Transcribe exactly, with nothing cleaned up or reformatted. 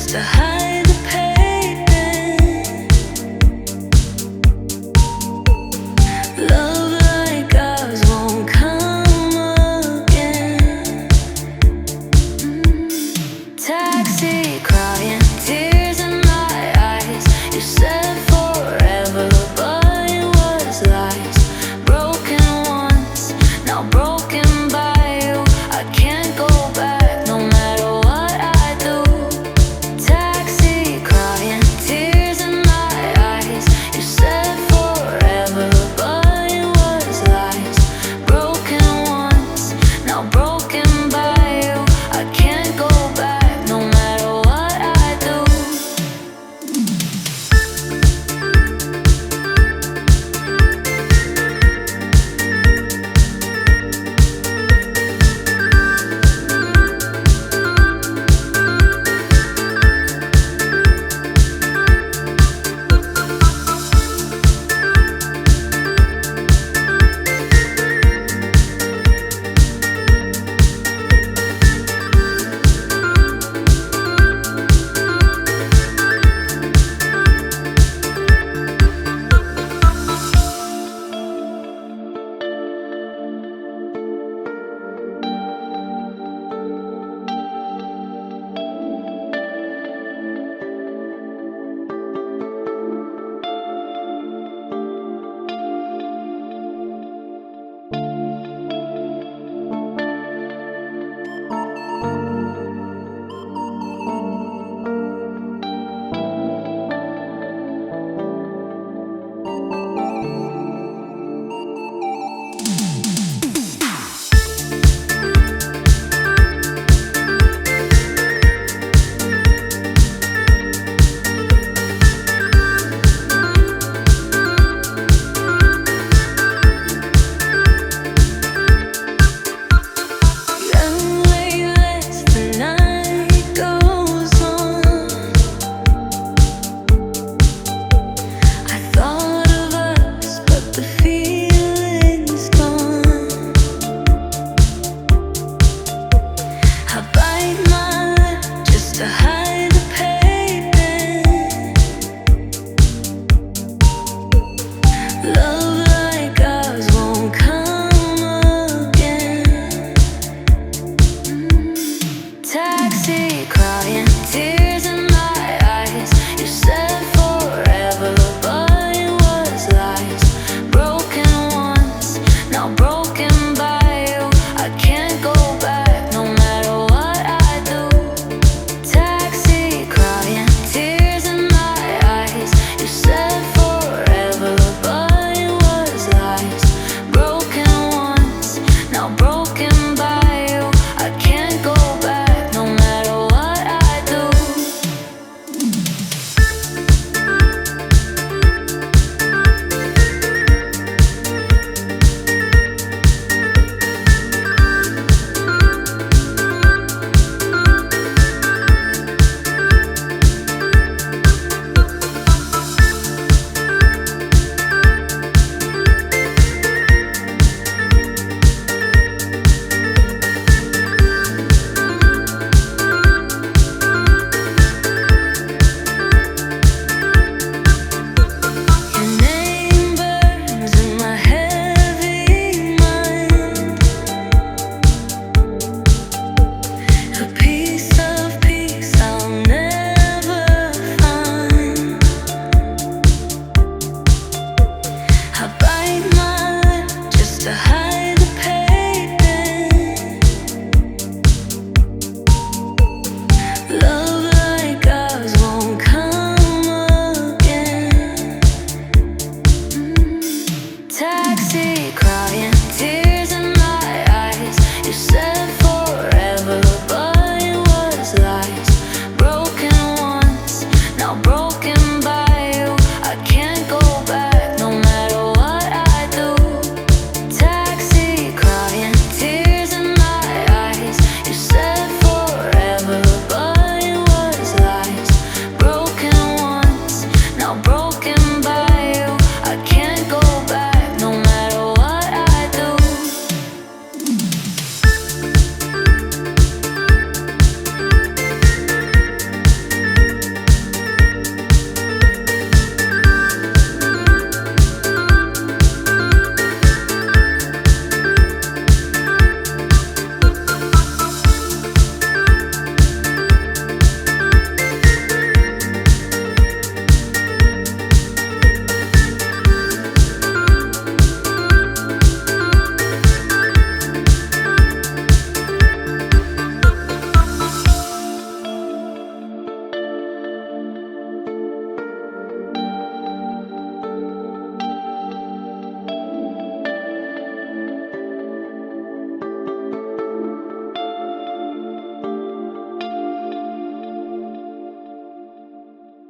to hide the pain. Love like ours won't come again. Mm. Taxi crying, tears in my eyes. You said forever, but it was lies. Broken once, now broken by you. I can't go back no matter what I do. Taxi crying, tears in my eyes. You said forever, but it was lies. Broken once, now broken by you. I can't go back no matter what I do. To hide the pain. Love like ours won't come again. Mm. Taxi crying, tears in my eyes. You said forever, but it was lies. Broken once, now broken by you. I can't go back no matter what I do. Taxi crying, tears in my eyes. You said forever, but it was lies. Broken once, now broken by you. I can't go back no matter what I do. To hide the pain. Love like ours won't come again. Mm. Taxi crying, tears in my eyes. You said forever, but it was lies. Broken once, now broken.